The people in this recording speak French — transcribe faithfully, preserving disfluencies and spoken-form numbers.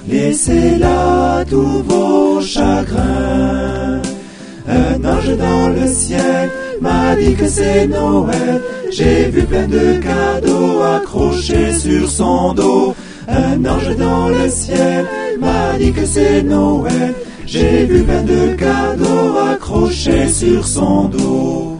laissez là tous vos chagrins. Un ange dans le ciel m'a dit que c'est Noël. J'ai vu plein de cadeaux accrochés sur son dos. Un ange dans le ciel m'a dit que c'est Noël. J'ai vu plein de cadeaux accrochés sur son dos.